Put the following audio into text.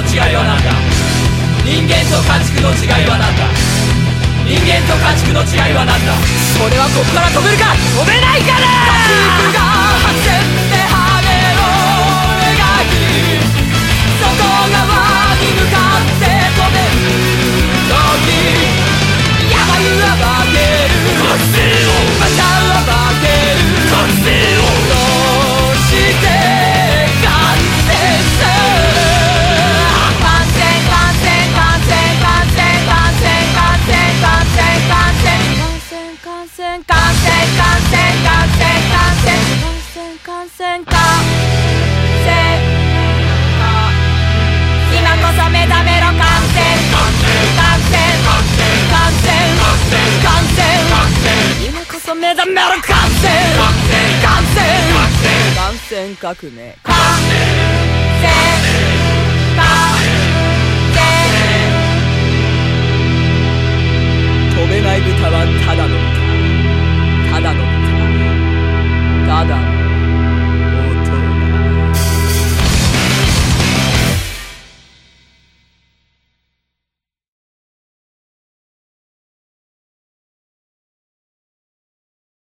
違いは何だ。人間と家畜の違いは何だ。人間と家畜の違いは何だ。俺はここから飛べるか。飛べないから。家畜が走って羽を描き、外側に向かって飛べる時、山犬は化ける、馬車は化ける、そして完成する。完成完成完成完成完成完成完成完成完成完成完成完成完成完成完成。今こそ目覚めろ。完成完成完成完成完成。今こそ目覚めろ。完成完成完成革命。完成完成。飛べない豚はただの豚。